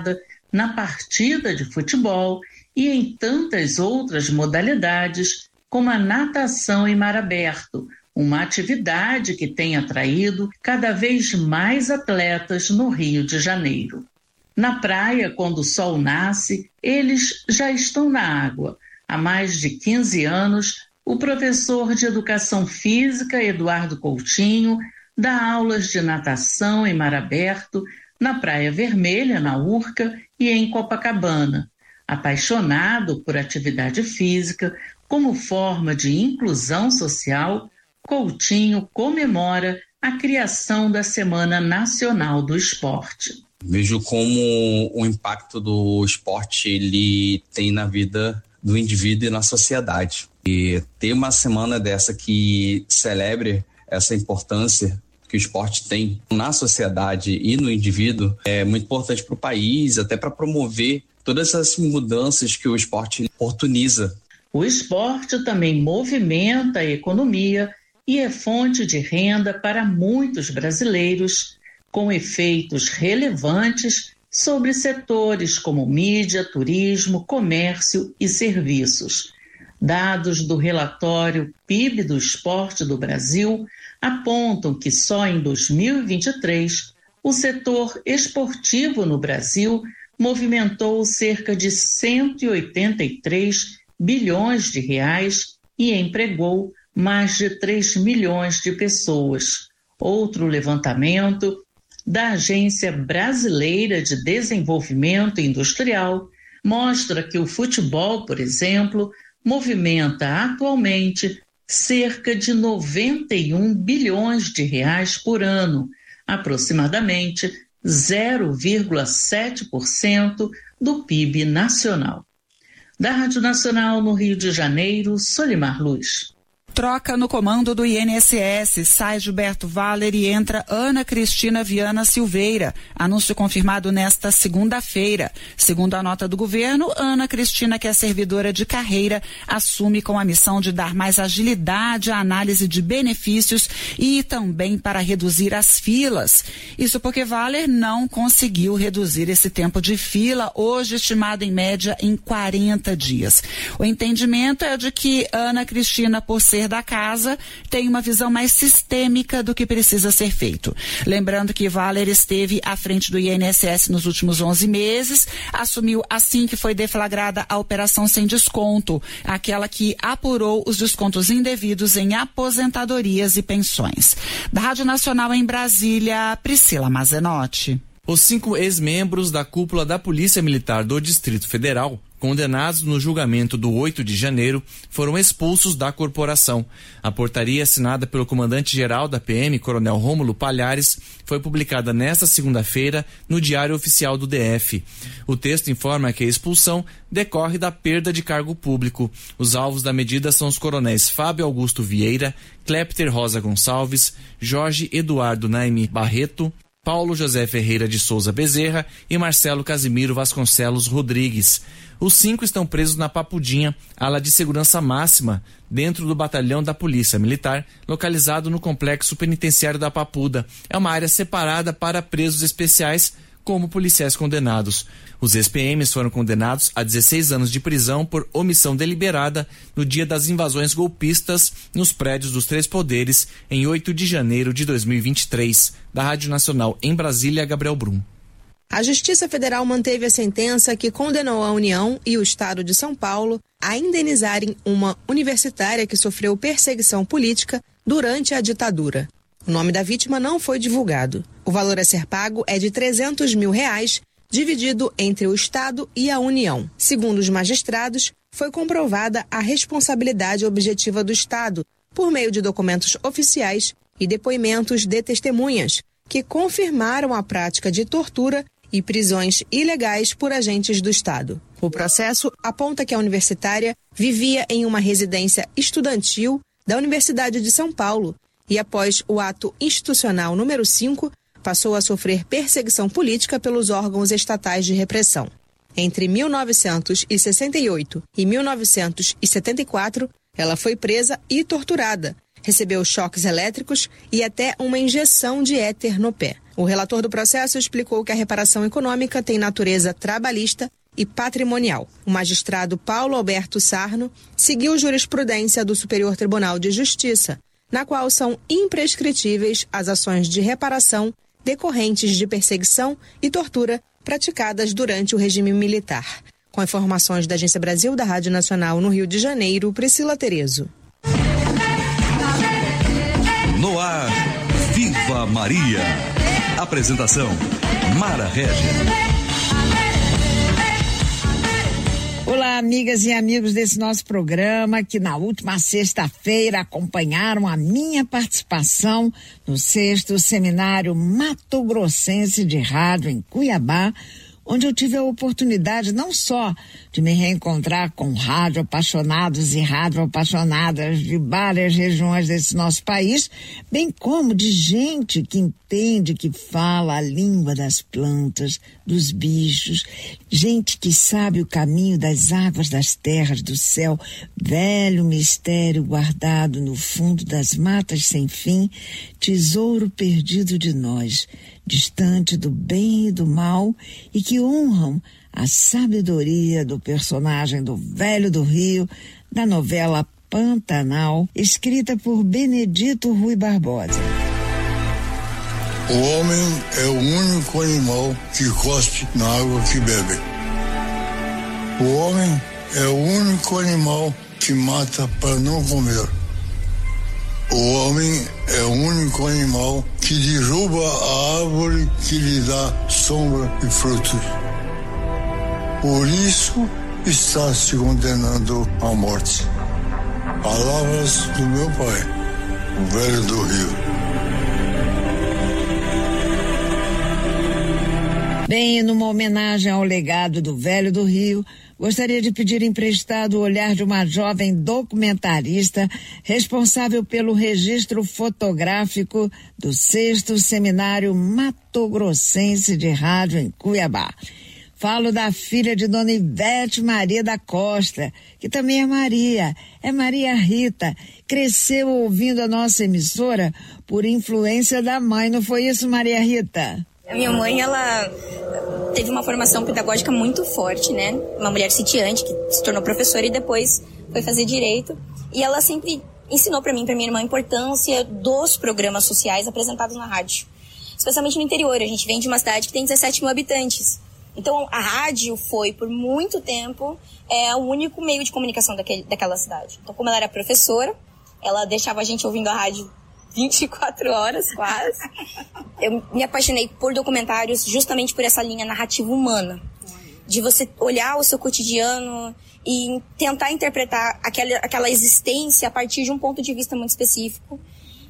na partida de futebol e em tantas outras modalidades, como a natação em mar aberto, uma atividade que tem atraído cada vez mais atletas no Rio de Janeiro. Na praia, quando o sol nasce, eles já estão na água. Há mais de quinze anos, o professor de Educação Física, Eduardo Coutinho, dá aulas de natação em mar aberto, na Praia Vermelha, na Urca e em Copacabana. Apaixonado por atividade física como forma de inclusão social, Coutinho comemora a criação da Semana Nacional do Esporte. Vejo como o impacto do esporte ele tem na vida do indivíduo e na sociedade. E ter uma semana dessa que celebre essa importância que o esporte tem na sociedade e no indivíduo é muito importante para o país, até para promover todas essas mudanças que o esporte oportuniza. O esporte também movimenta a economia e é fonte de renda para muitos brasileiros, com efeitos relevantes sobre setores como mídia, turismo, comércio e serviços. Dados do relatório P I B do Esporte do Brasil apontam que só em dois mil e vinte e três o setor esportivo no Brasil movimentou cerca de cento e oitenta e três bilhões de reais e empregou mais de três milhões de pessoas. Outro levantamento da Agência Brasileira de Desenvolvimento Industrial mostra que o futebol, por exemplo, movimenta atualmente cerca de noventa e um bilhões de reais por ano, aproximadamente zero vírgula sete por cento do P I B nacional. Da Rádio Nacional no Rio de Janeiro, Solimar Luz. Troca no comando do I N S S, sai Gilberto Valer e entra Ana Cristina Viana Silveira. Anúncio confirmado nesta segunda-feira. Segundo a nota do governo, Ana Cristina, que é servidora de carreira, assume com a missão de dar mais agilidade à análise de benefícios e também para reduzir as filas. Isso porque Valer não conseguiu reduzir esse tempo de fila, hoje estimado em média em quarenta dias. O entendimento é de que Ana Cristina, por ser da casa, tem uma visão mais sistêmica do que precisa ser feito. Lembrando que Valer esteve à frente do I N S S nos últimos onze meses, assumiu assim que foi deflagrada a operação sem desconto, aquela que apurou os descontos indevidos em aposentadorias e pensões. Da Rádio Nacional em Brasília, Priscila Mazenotti. Os cinco ex-membros da cúpula da Polícia Militar do Distrito Federal, condenados no julgamento do oito de janeiro, foram expulsos da corporação. A portaria assinada pelo comandante-geral da P M, Coronel Rômulo Palhares, foi publicada nesta segunda-feira no Diário Oficial do D F. O texto informa que a expulsão decorre da perda de cargo público. Os alvos da medida são os coronéis Fábio Augusto Vieira, Clepter Rosa Gonçalves, Jorge Eduardo Naime Barreto, Paulo José Ferreira de Souza Bezerra e Marcelo Casimiro Vasconcelos Rodrigues. Os cinco estão presos na Papudinha, ala de segurança máxima, dentro do batalhão da Polícia Militar, localizado no complexo penitenciário da Papuda. É uma área separada para presos especiais, como policiais condenados. Os ex-P Ms foram condenados a dezesseis anos de prisão por omissão deliberada no dia das invasões golpistas nos prédios dos Três Poderes, em oito de janeiro de dois mil e vinte e três. Da Rádio Nacional em Brasília, Gabriel Brum. A Justiça Federal manteve a sentença que condenou a União e o Estado de São Paulo a indenizarem uma universitária que sofreu perseguição política durante a ditadura. O nome da vítima não foi divulgado. O valor a ser pago é de trezentos mil reais, dividido entre o Estado e a União. Segundo os magistrados, foi comprovada a responsabilidade objetiva do Estado por meio de documentos oficiais e depoimentos de testemunhas que confirmaram a prática de tortura e prisões ilegais por agentes do Estado. O processo aponta que a universitária vivia em uma residência estudantil da Universidade de São Paulo e, após o ato institucional número cinco, passou a sofrer perseguição política pelos órgãos estatais de repressão. Entre mil novecentos e sessenta e oito e mil novecentos e setenta e quatro, ela foi presa e torturada, recebeu choques elétricos e até uma injeção de éter no pé. O relator do processo explicou que a reparação econômica tem natureza trabalhista e patrimonial. O magistrado Paulo Alberto Sarno seguiu jurisprudência do Superior Tribunal de Justiça, na qual são imprescritíveis as ações de reparação decorrentes de perseguição e tortura praticadas durante o regime militar. Com informações da Agência Brasil da Rádio Nacional no Rio de Janeiro, Priscila Terezo. No ar, Viva Maria. Apresentação, Mara Regis. Olá, amigas e amigos desse nosso programa que na última sexta-feira acompanharam a minha participação no sexto Seminário Mato Grossense de Rádio em Cuiabá, onde eu tive a oportunidade não só de me reencontrar com rádio apaixonados e rádio apaixonadas de várias regiões desse nosso país, bem como de gente que entende, que fala a língua das plantas, dos bichos, gente que sabe o caminho das águas, das terras, do céu, velho mistério guardado no fundo das matas sem fim, tesouro perdido de nós, distante do bem e do mal, e que honram a sabedoria do personagem do Velho do Rio, da novela Pantanal, escrita por Benedito Rui Barbosa. O homem é o único animal que cospe na água que bebe. O homem é o único animal que mata para não comer. O homem é o único animal que derruba a árvore que lhe dá sombra e frutos. Por isso está se condenando à morte. Palavras do meu pai, o Velho do Rio. Bem, numa homenagem ao legado do Velho do Rio, gostaria de pedir emprestado o olhar de uma jovem documentarista responsável pelo registro fotográfico do sexto Seminário Mato Grossense de Rádio em Cuiabá. Falo da filha de Dona Ivete Maria da Costa, que também é Maria, é Maria Rita, cresceu ouvindo a nossa emissora por influência da mãe, não foi isso, Maria Rita? A minha mãe, ela teve uma formação pedagógica muito forte, né? Uma mulher sitiante que se tornou professora e depois foi fazer direito. E ela sempre ensinou para mim, para minha irmã, a importância dos programas sociais apresentados na rádio. Especialmente no interior, a gente vem de uma cidade que tem dezessete mil habitantes. Então, a rádio foi, por muito tempo, é, o único meio de comunicação daquele, daquela cidade. Então, como ela era professora, ela deixava a gente ouvindo a rádio vinte e quatro horas, quase. Eu me apaixonei por documentários justamente por essa linha narrativa humana. De você olhar o seu cotidiano e tentar interpretar aquela, aquela existência a partir de um ponto de vista muito específico.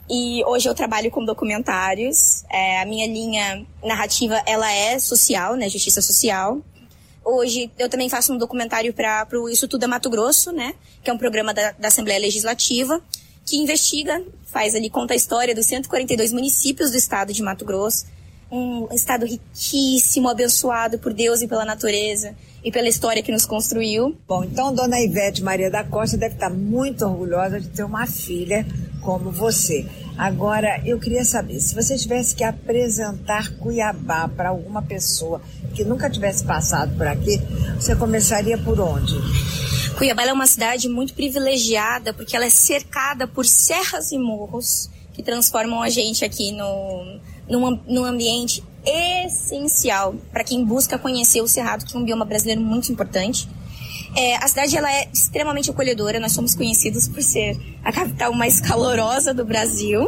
E hoje eu trabalho com documentários. É, a minha linha narrativa, ela é social, né? Justiça social. Hoje eu também faço um documentário para o Isso Tudo é Mato Grosso, né? Que é um programa da, da Assembleia Legislativa, que investiga, faz ali, conta a história dos cento e quarenta e dois municípios do estado de Mato Grosso. Um estado riquíssimo, abençoado por Deus e pela natureza e pela história que nos construiu. Bom, então Dona Ivete Maria da Costa deve estar muito orgulhosa de ter uma filha como você. Agora, eu queria saber, se você tivesse que apresentar Cuiabá para alguma pessoa que nunca tivesse passado por aqui, você começaria por onde? Cuiabá é uma cidade muito privilegiada porque ela é cercada por serras e morros que transformam a gente aqui no, num, num ambiente essencial para quem busca conhecer o Cerrado, que é um bioma brasileiro muito importante. É, a cidade ela é extremamente acolhedora, nós somos conhecidos por ser a capital mais calorosa do Brasil.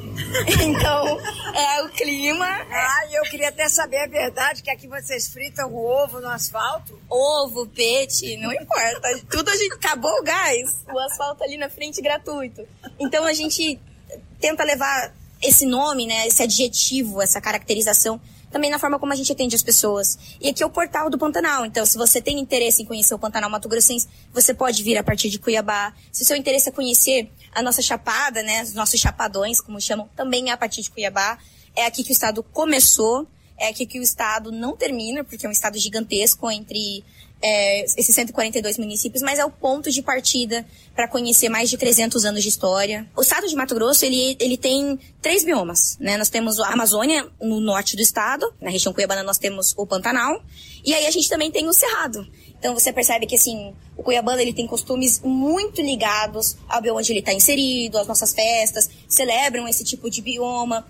Então, é o clima. Ah, eu queria até saber a verdade, que aqui vocês fritam o ovo no asfalto? Ovo, peixe, não importa. Tudo a gente... Acabou o gás, o asfalto ali na frente gratuito. Então a gente tenta levar esse nome, né, esse adjetivo, essa caracterização, também na forma como a gente atende as pessoas. E aqui é o Portal do Pantanal. Então, se você tem interesse em conhecer o Pantanal Mato Grossense, você pode vir a partir de Cuiabá. Se o seu interesse é conhecer a nossa chapada, né, os nossos chapadões, como chamam, também é a partir de Cuiabá. É aqui que o estado começou. é que, que o estado não termina, porque é um estado gigantesco entre é, esses cento e quarenta e dois municípios, mas é o ponto de partida para conhecer mais de trezentos anos de história. O estado de Mato Grosso, ele, ele tem três biomas, né? Nós temos a Amazônia no norte do estado, na região cuiabana nós temos o Pantanal, e aí a gente também tem o Cerrado. Então você percebe que assim, o cuiabano ele tem costumes muito ligados ao bioma onde ele está inserido, às nossas festas, celebram esse tipo de bioma.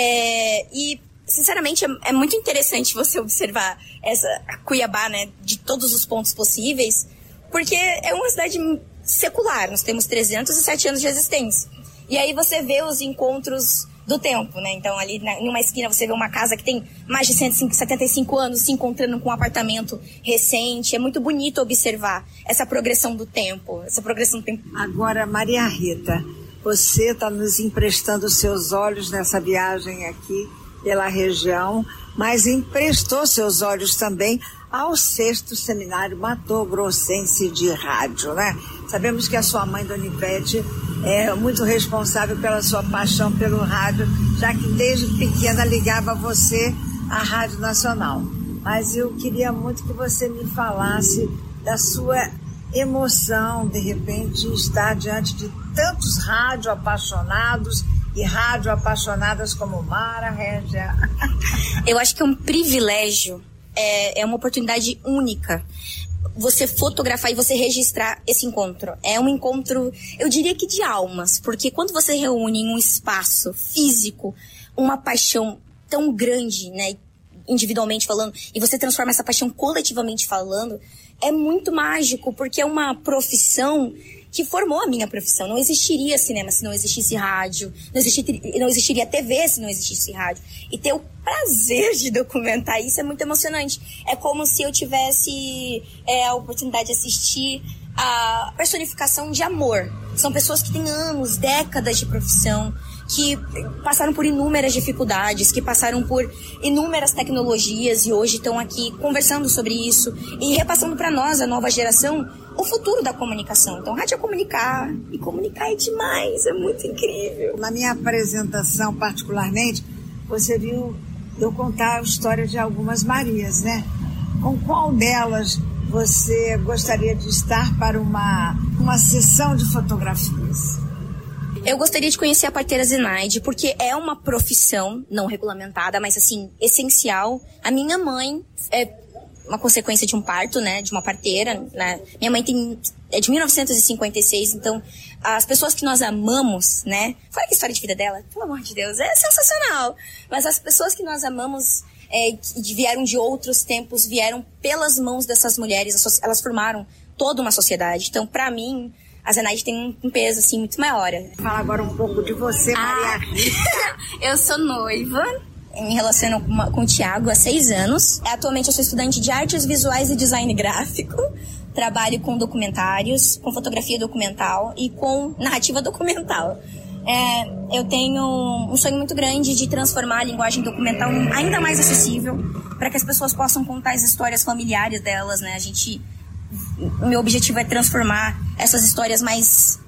É, e, sinceramente, é, é muito interessante você observar essa Cuiabá, né, de todos os pontos possíveis, porque é uma cidade secular, nós temos trezentos e sete anos de existência. E aí você vê os encontros do tempo, né? Então, ali na, em uma esquina você vê uma casa que tem mais de cento e setenta e cinco anos se encontrando com um apartamento recente. É muito bonito observar essa progressão do tempo, essa progressão do tempo. Agora, Maria Rita, você está nos emprestando seus olhos nessa viagem aqui pela região, mas emprestou seus olhos também ao sexto Seminário Mato Grossense de Rádio, né? Sabemos que a sua mãe, Dona Ivete, é muito responsável pela sua paixão pelo rádio, já que desde pequena ligava você à Rádio Nacional. Mas eu queria muito que você me falasse da sua emoção, de repente, estar diante de tantos rádio apaixonados e rádio apaixonadas como Mara Régia. Eu acho que é um privilégio, é, é uma oportunidade única você fotografar e você registrar esse encontro. É um encontro, eu diria que de almas, porque quando você reúne em um espaço físico uma paixão tão grande, né, individualmente falando, e você transforma essa paixão coletivamente falando, é muito mágico, porque é uma profissão que formou a minha profissão. Não existiria cinema se não existisse rádio, não existiria, não existiria T V se não existisse rádio. E ter o prazer de documentar isso é muito emocionante. É como se eu tivesse é, a oportunidade de assistir a personificação de amor. São pessoas que têm anos, décadas de profissão, que passaram por inúmeras dificuldades, que passaram por inúmeras tecnologias e hoje estão aqui conversando sobre isso e repassando para nós, a nova geração, o futuro da comunicação. Então, rádio é comunicar, e comunicar é demais, é muito incrível. Na minha apresentação, particularmente, você viu eu contar a história de algumas Marias, né? Com qual delas você gostaria de estar para uma, uma sessão de fotografias? Eu gostaria de conhecer a parteira Zenaide, porque é uma profissão não regulamentada, mas assim, essencial. A minha mãe é uma consequência de um parto, né, de uma parteira, né? Minha mãe tem, é de mil novecentos e cinquenta e seis, então as pessoas que nós amamos, né, fala que a história de vida dela, pelo amor de Deus, é sensacional, mas as pessoas que nós amamos é, que vieram de outros tempos, vieram pelas mãos dessas mulheres, elas formaram toda uma sociedade. Então, pra mim, a Zenaide tem um peso, assim, muito maior. Fala agora um pouco de você, Maria ah, Rita. Eu sou noiva, me relaciono com, uma, com o Thiago há seis anos. Atualmente eu sou estudante de artes visuais e design gráfico. Trabalho com documentários, com fotografia documental e com narrativa documental. É, eu tenho um sonho muito grande de transformar a linguagem documental ainda mais acessível para que as pessoas possam contar as histórias familiares delas, né? A gente... O meu objetivo é transformar essas histórias mais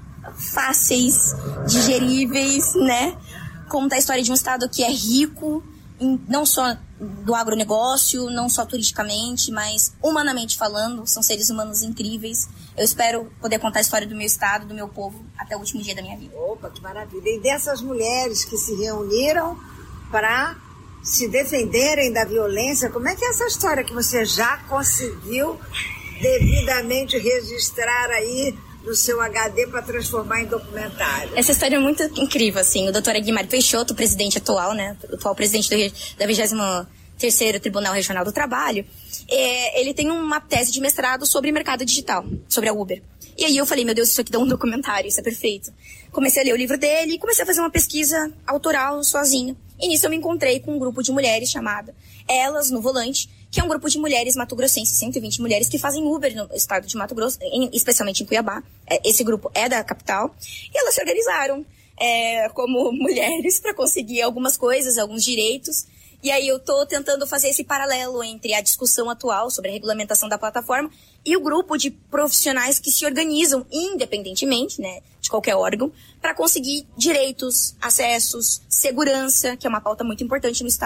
fáceis, digeríveis, né? Contar a história de um estado que é rico, em, não só do agronegócio, não só turisticamente, mas humanamente falando. São seres humanos incríveis. Eu espero poder contar a história do meu estado, do meu povo, até o último dia da minha vida. Opa, que maravilha! E dessas mulheres que se reuniram para se defenderem da violência, como é que é essa história que você já conseguiu devidamente registrar aí no seu H D para transformar em documentário? Essa história é muito incrível, assim. O doutor Aguilar Peixoto, o presidente atual, né, o atual presidente do, da vigésimo terceiro Tribunal Regional do Trabalho, é, ele tem uma tese de mestrado sobre mercado digital, sobre a Uber. E aí eu falei, meu Deus, isso aqui dá um documentário, isso é perfeito. Comecei a ler o livro dele e comecei a fazer uma pesquisa autoral sozinha. E nisso eu me encontrei com um grupo de mulheres chamada Elas no Volante, que é um grupo de mulheres mato-grossenses, cento e vinte mulheres que fazem Uber no estado de Mato Grosso, em, especialmente em Cuiabá. Esse grupo é da capital. E elas se organizaram é, como mulheres para conseguir algumas coisas, alguns direitos. E aí eu tô tentando fazer esse paralelo entre a discussão atual sobre a regulamentação da plataforma e o grupo de profissionais que se organizam independentemente, né, de qualquer órgão, para conseguir direitos, acessos, segurança, que é uma pauta muito importante no estado.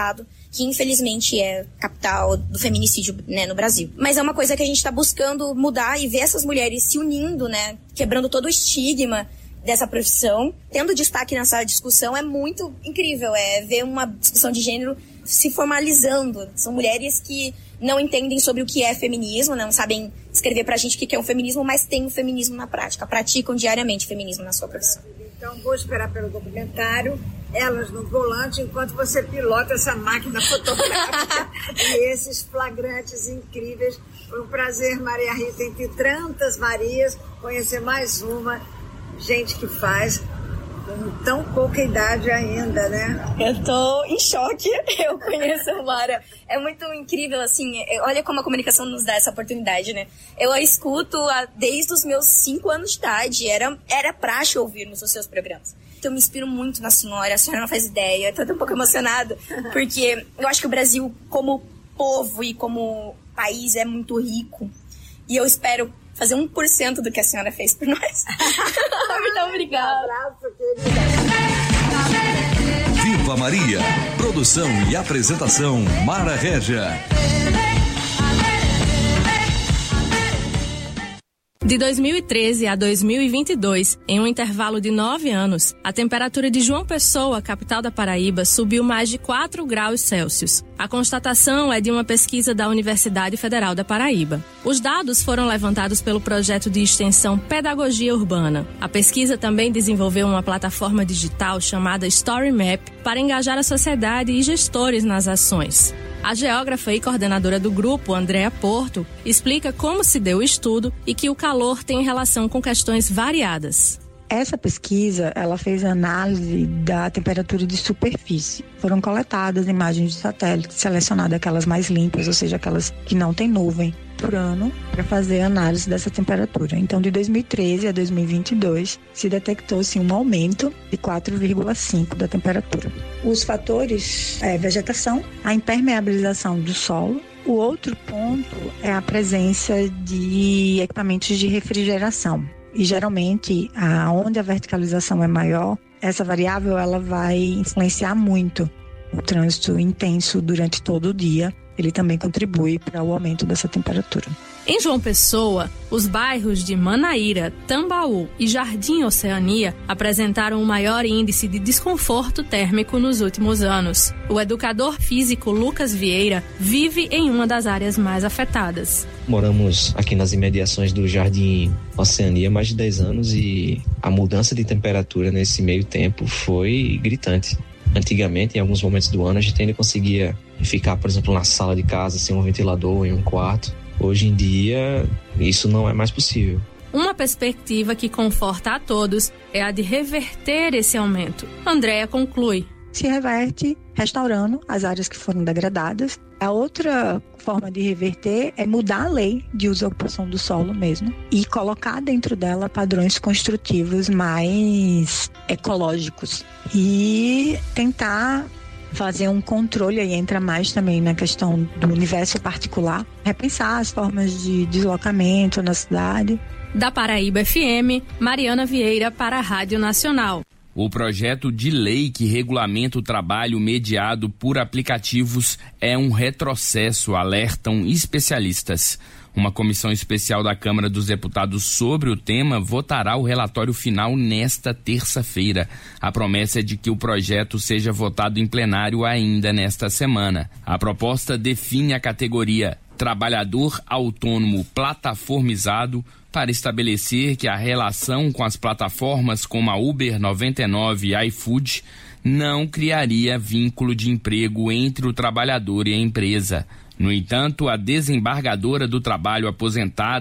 que infelizmente é capital do feminicídio, né, no Brasil. Mas é uma coisa que a gente está buscando mudar e ver essas mulheres se unindo, né, quebrando todo o estigma dessa profissão. Tendo destaque nessa discussão é muito incrível, é ver uma discussão de gênero se formalizando. São mulheres que não entendem sobre o que é feminismo, não sabem escrever pra gente o que é um feminismo, mas tem o feminismo na prática, praticam diariamente feminismo na sua profissão. Então vou esperar pelo documentário, elas no volante, enquanto você pilota essa máquina fotográfica e esses flagrantes incríveis. Foi um prazer, Maria Rita, entre tantas Marias, conhecer mais uma gente que faz com tão pouca idade ainda, né? Eu tô em choque, eu conheço a Mara. É muito incrível, assim, olha como a comunicação nos dá essa oportunidade, né? Eu a escuto desde os meus cinco anos de idade, era, era praxe ouvir nos seus programas. Então eu me inspiro muito na senhora, a senhora não faz ideia, eu tô um pouco emocionada, porque eu acho que o Brasil, como povo e como país, é muito rico. E eu espero fazer um por cento do que a senhora fez por nós. Muito obrigada. Um abraço, querida. Viva Maria. Produção e apresentação Mara Régia. De dois mil e treze a dois mil e vinte e dois, em um intervalo de nove anos, a temperatura de João Pessoa, capital da Paraíba, subiu mais de quatro graus Celsius. A constatação é de uma pesquisa da Universidade Federal da Paraíba. Os dados foram levantados pelo projeto de extensão Pedagogia Urbana. A pesquisa também desenvolveu uma plataforma digital chamada Story Map para engajar a sociedade e gestores nas ações. A geógrafa e coordenadora do grupo, Andréa Porto, explica como se deu o estudo e que o calor tem relação com questões variadas. Essa pesquisa, ela fez análise da temperatura de superfície. Foram coletadas imagens de satélite, selecionadas aquelas mais limpas, ou seja, aquelas que não têm nuvem, por ano, para fazer a análise dessa temperatura. Então, de dois mil e treze a dois mil e vinte e dois, se detectou-se um aumento de quatro vírgula cinco da temperatura. Os fatores é vegetação, a impermeabilização do solo. O outro ponto é a presença de equipamentos de refrigeração. E geralmente, onde a verticalização é maior, essa variável ela vai influenciar muito o trânsito intenso durante todo o dia. Ele também contribui para o aumento dessa temperatura. Em João Pessoa, os bairros de Manaíra, Tambaú e Jardim Oceania apresentaram o maior índice de desconforto térmico nos últimos anos. O educador físico Lucas Vieira vive em uma das áreas mais afetadas. Moramos aqui nas imediações do Jardim Oceania há mais de dez anos e a mudança de temperatura nesse meio tempo foi gritante. Antigamente, em alguns momentos do ano, a gente ainda conseguia ficar, por exemplo, na sala de casa sem um ventilador em um quarto. Hoje em dia, isso não é mais possível. Uma perspectiva que conforta a todos é a de reverter esse aumento. Andréa conclui. Se reverte restaurando as áreas que foram degradadas. A outra forma de reverter é mudar a lei de uso e ocupação do solo mesmo e colocar dentro dela padrões construtivos mais ecológicos e tentar fazer um controle, aí entra mais também na questão do universo particular, repensar as formas de deslocamento na cidade. Da Paraíba F M, Mariana Vieira para a Rádio Nacional. O projeto de lei que regulamenta o trabalho mediado por aplicativos é um retrocesso, alertam especialistas. Uma comissão especial da Câmara dos Deputados sobre o tema votará o relatório final nesta terça-feira. A promessa é de que o projeto seja votado em plenário ainda nesta semana. A proposta define a categoria trabalhador autônomo plataformizado para estabelecer que a relação com as plataformas como a Uber noventa e nove e iFood não criaria vínculo de emprego entre o trabalhador e a empresa. No entanto, a desembargadora do trabalho aposentada